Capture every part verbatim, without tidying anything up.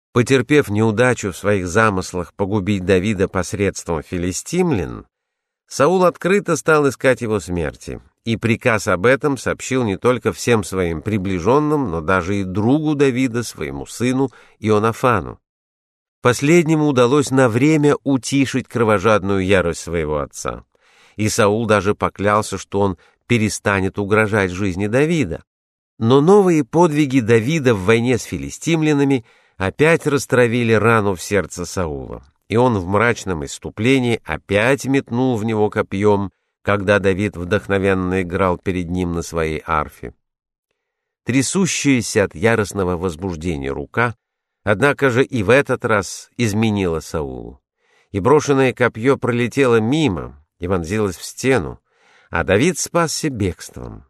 Потерпев неудачу в своих замыслах погубить Давида посредством филистимлян, Саул открыто стал искать его смерти, и приказ об этом сообщил не только всем своим приближенным, но даже и другу Давида, своему сыну Ионафану. Последнему удалось на время утишить кровожадную ярость своего отца, и Саул даже поклялся, что он перестанет угрожать жизни Давида. Но новые подвиги Давида в войне с филистимлянами опять растравили рану в сердце Саула, и он в мрачном исступлении опять метнул в него копьем, когда Давид вдохновенно играл перед ним на своей арфе. Трясущаяся от яростного возбуждения рука, однако же и в этот раз изменила Саулу, и брошенное копье пролетело мимо и вонзилось в стену, а Давид спасся бегством.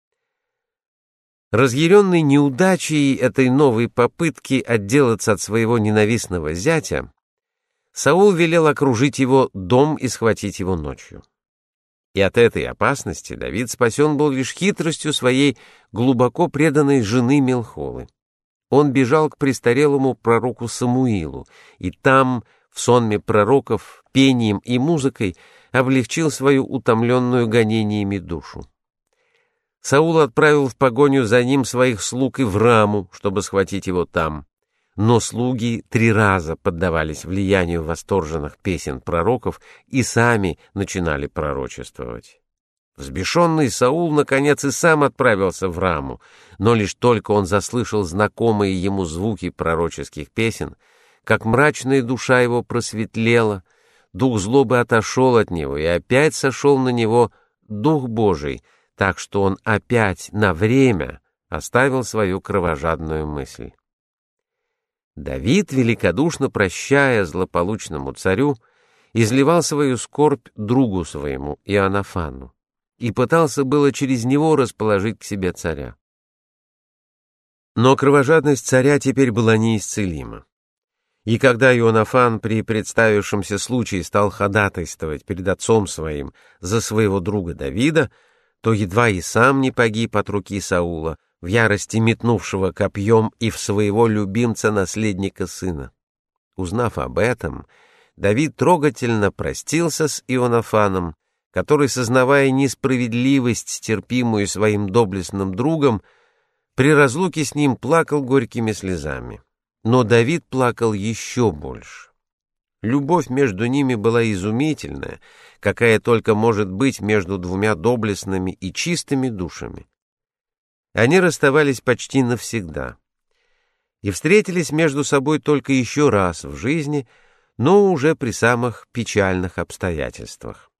Разъяренный неудачей этой новой попытки отделаться от своего ненавистного зятя, Саул велел окружить его дом и схватить его ночью. И от этой опасности Давид спасен был лишь хитростью своей глубоко преданной жены Мелхолы. Он бежал к престарелому пророку Самуилу, и там, в сонме пророков, пением и музыкой облегчил свою утомленную гонениями душу. Саул отправил в погоню за ним своих слуг и в Раму, чтобы схватить его там. Но слуги три раза поддавались влиянию восторженных песен пророков и сами начинали пророчествовать. Взбешенный Саул, наконец, и сам отправился в Раму, но лишь только он заслышал знакомые ему звуки пророческих песен, как мрачная душа его просветлела, дух злобы отошел от него, и опять сошел на него Дух Божий, так что он опять на время оставил свою кровожадную мысль. Давид, великодушно прощая злополучному царю, изливал свою скорбь другу своему, Ионафану, и пытался было через него расположить к себе царя. Но кровожадность царя теперь была неисцелима. И когда Ионафан при представившемся случае стал ходатайствовать перед отцом своим за своего друга Давида, то едва и сам не погиб от руки Саула, в ярости метнувшего копьем и в своего любимца-наследника сына. Узнав об этом, Давид трогательно простился с Ионафаном, который, сознавая несправедливость, терпимую своим доблестным другом, при разлуке с ним плакал горькими слезами. Но Давид плакал еще больше. Любовь между ними была изумительная, какая только может быть между двумя доблестными и чистыми душами. Они расставались почти навсегда и встретились между собой только еще раз в жизни, но уже при самых печальных обстоятельствах.